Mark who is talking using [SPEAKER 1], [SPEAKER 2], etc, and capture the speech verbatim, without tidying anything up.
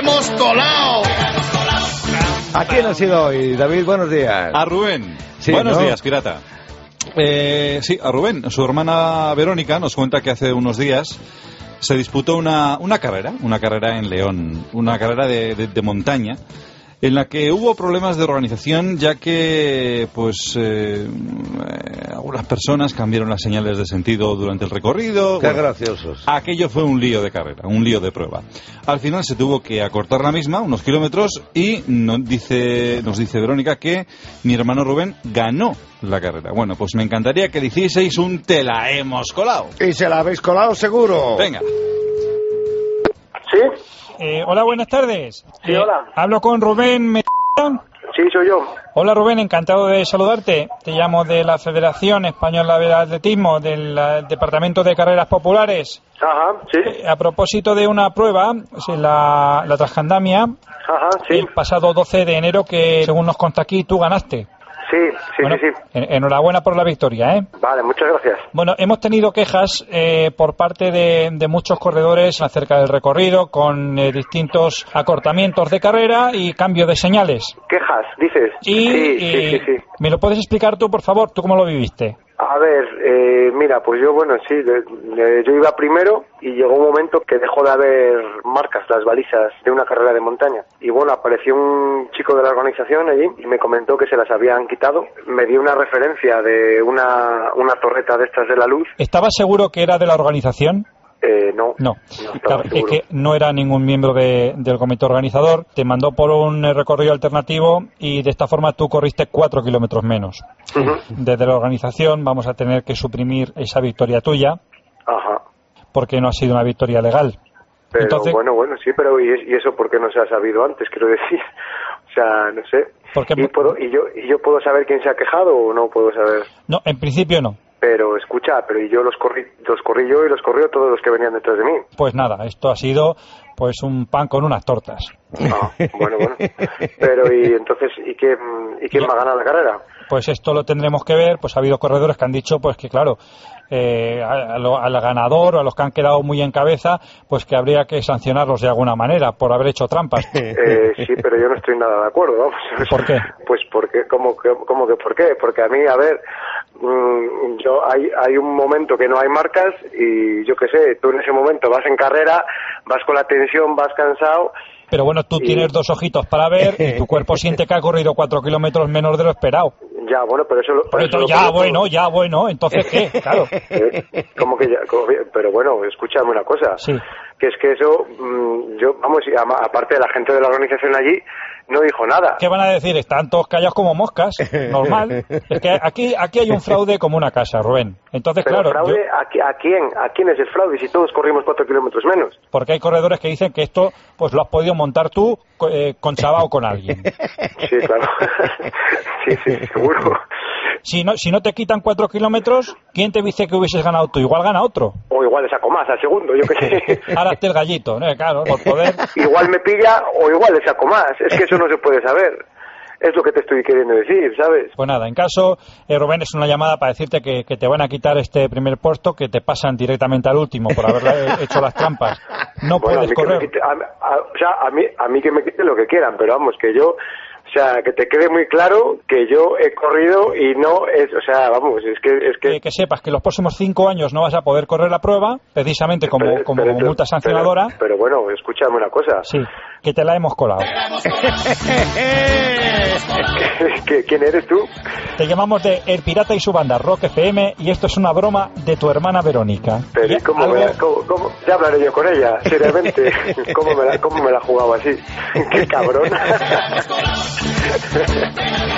[SPEAKER 1] hemos colado!
[SPEAKER 2] ¿A quién ha sido hoy, David? Buenos días.
[SPEAKER 3] A Rubén.
[SPEAKER 2] Sí,
[SPEAKER 3] Buenos
[SPEAKER 2] ¿no?
[SPEAKER 3] días, pirata. Eh, sí, a Rubén. Su hermana Verónica nos cuenta que hace unos días se disputó una, una carrera, una carrera en León, una carrera de, de, de montaña, en la que hubo problemas de organización, ya que pues eh, eh, algunas personas cambiaron las señales de sentido durante el recorrido.
[SPEAKER 2] Qué
[SPEAKER 3] Bueno,
[SPEAKER 2] graciosos.
[SPEAKER 3] aquello fue un lío de carrera, un lío de prueba. Al final se tuvo que acortar la misma, unos kilómetros, y nos dice, nos dice Verónica que mi hermano Rubén ganó la carrera. Bueno, pues me encantaría que le hicieseis un te la hemos colado.
[SPEAKER 2] Y se la habéis colado seguro.
[SPEAKER 3] Venga.
[SPEAKER 4] ¿Sí?
[SPEAKER 5] Eh, hola, buenas tardes.
[SPEAKER 4] Sí,
[SPEAKER 5] Eh,
[SPEAKER 4] hola.
[SPEAKER 5] Hablo con Rubén. Me...
[SPEAKER 4] Sí, soy yo.
[SPEAKER 5] Hola Rubén, encantado de saludarte. Te llamo de la Federación Española de Atletismo, del eh, Departamento de Carreras Populares.
[SPEAKER 4] Ajá, sí.
[SPEAKER 5] Eh, a propósito de una prueba, sí, la, la Transjandamia,
[SPEAKER 4] Ajá, sí.
[SPEAKER 5] el pasado doce de enero, que según nos consta aquí, tú ganaste.
[SPEAKER 4] Sí, sí,
[SPEAKER 5] Bueno,
[SPEAKER 4] sí, sí.
[SPEAKER 5] en- enhorabuena por la victoria, ¿eh?
[SPEAKER 4] Vale, muchas gracias.
[SPEAKER 5] Bueno, hemos tenido quejas eh, por parte de, de muchos corredores acerca del recorrido, con eh, distintos acortamientos de carrera y cambio de señales.
[SPEAKER 4] ¿Quejas, dices?
[SPEAKER 5] Y
[SPEAKER 4] Sí, sí,
[SPEAKER 5] eh,
[SPEAKER 4] sí, sí.
[SPEAKER 5] ¿me lo puedes explicar tú, por favor? ¿Tú cómo lo viviste?
[SPEAKER 4] A ver, eh, mira, pues yo, bueno, sí, de- de- yo iba primero y llegó un momento que dejó de haber marcas, las balizas de una carrera de montaña. Y bueno, apareció un chico de la organización allí y me comentó que se las habían quitado. Me dio una referencia de una, una torreta de estas de la luz.
[SPEAKER 5] ¿Estabas seguro que era de la organización?
[SPEAKER 4] Eh, no,
[SPEAKER 5] No,
[SPEAKER 4] no estaba
[SPEAKER 5] claro, es
[SPEAKER 4] seguro.
[SPEAKER 5] que no era ningún miembro de- del comité organizador, te mandó por un eh, recorrido alternativo y de esta forma tú corriste cuatro kilómetros menos.
[SPEAKER 4] Ujú.
[SPEAKER 5] Desde la organización vamos a tener que suprimir esa victoria tuya
[SPEAKER 4] Ajá.
[SPEAKER 5] porque no ha sido una victoria legal.
[SPEAKER 4] Pero
[SPEAKER 5] Entonces-
[SPEAKER 4] bueno, bueno, sí, pero ¿y, es- y eso por qué no se ha sabido antes? Quiero decir, o sea, no sé.
[SPEAKER 5] Porque-
[SPEAKER 4] ¿Y, puedo, y, yo, ¿Y yo puedo saber quién se ha quejado o no puedo saber?
[SPEAKER 5] No, en principio no.
[SPEAKER 4] Pero escucha, pero y yo los corrí, los corrí yo y los corrió todos los que venían detrás de mí.
[SPEAKER 5] Pues nada, esto ha sido pues un pan con unas tortas.
[SPEAKER 4] Ah, bueno, bueno. Pero y entonces, ¿y quién, y quién
[SPEAKER 5] Ya.
[SPEAKER 4] va a ganar la carrera?
[SPEAKER 5] Pues esto lo tendremos que ver, pues ha habido corredores que han dicho pues que claro, eh, a- a lo- al ganador o a los que han quedado muy en cabeza, pues que habría que sancionarlos de alguna manera por haber hecho trampas.
[SPEAKER 4] Eh, sí, pero yo no estoy nada de acuerdo, vamos.
[SPEAKER 5] ¿Por qué?
[SPEAKER 4] Pues porque, ¿cómo, que- cómo que por qué? Porque a mí, a ver, mm, yo hay, hay un momento que no hay marcas y yo qué sé, tú en ese momento vas en carrera, vas con la tensión, vas cansado.
[SPEAKER 5] Pero bueno, tú
[SPEAKER 4] Sí.
[SPEAKER 5] tienes dos ojitos para ver y tu cuerpo siente que ha corrido cuatro kilómetros menos de lo esperado.
[SPEAKER 4] Ya, bueno, pero eso lo...
[SPEAKER 5] Pero
[SPEAKER 4] eso lo
[SPEAKER 5] ya,
[SPEAKER 4] conozco.
[SPEAKER 5] bueno, ya, bueno, entonces ¿qué? Claro.
[SPEAKER 4] Eh, ¿Cómo que ya? ¿Cómo que- pero bueno, escúchame una cosa.
[SPEAKER 5] Sí.
[SPEAKER 4] Que es que eso, mm, yo, vamos, y ama- aparte de la gente de la organización allí, no dijo nada.
[SPEAKER 5] ¿Qué van a decir? Están todos callados como moscas, normal. Es que aquí, aquí hay un fraude como una casa, Rubén. Entonces,
[SPEAKER 4] Pero
[SPEAKER 5] claro,
[SPEAKER 4] fraude,
[SPEAKER 5] yo-
[SPEAKER 4] ¿a, qui- a quién? ¿A quién es el fraude si todos corrimos cuatro kilómetros menos?
[SPEAKER 5] porque hay corredores que dicen que esto pues lo has podido montar tú co- eh, con Chava o con alguien.
[SPEAKER 4] Sí, claro. Sí, sí, seguro.
[SPEAKER 5] Si no, si no te quitan cuatro kilómetros, ¿quién te dice que hubieses ganado tú? Igual gana otro.
[SPEAKER 4] O igual le saco más al segundo, yo qué sé.
[SPEAKER 5] Ahora esté el gallito, ¿no? Claro, por poder.
[SPEAKER 4] Igual me pilla o igual le saco más. Es que eso no se puede saber. Es lo que te estoy queriendo decir, ¿sabes?
[SPEAKER 5] Pues nada, en caso, eh, Rubén, es una llamada para decirte que, que te van a quitar este primer puesto, que te pasan directamente al último por haber eh, hecho las trampas. No
[SPEAKER 4] Bueno, a
[SPEAKER 5] puedes
[SPEAKER 4] mí que me
[SPEAKER 5] correr.
[SPEAKER 4] quite- a- a- o sea, a mí, a mí que me quiten lo que quieran, pero vamos, que yo, o sea, que te quede muy claro que yo he corrido y no es, o sea, vamos, es que, es que...
[SPEAKER 5] Eh, que sepas que los próximos cinco años no vas a poder correr la prueba, precisamente como,
[SPEAKER 4] pero-
[SPEAKER 5] como
[SPEAKER 4] pero-
[SPEAKER 5] multa
[SPEAKER 4] pero-
[SPEAKER 5] sancionadora.
[SPEAKER 4] Pero, bueno, escúchame una cosa.
[SPEAKER 5] Sí, que te la hemos colado.
[SPEAKER 4] ¿Qué- ¿Quién eres tú?
[SPEAKER 5] Te llamamos de El Pirata y su banda, Rock F M, y esto es una broma de tu hermana Verónica.
[SPEAKER 4] Pero
[SPEAKER 5] Y
[SPEAKER 4] ¿y cómo,
[SPEAKER 5] algo-
[SPEAKER 4] me la, cómo, cómo- ya hablaré yo con ella, seriamente. ¿Cómo me la, cómo me la jugaba así? ¡Qué cabrón!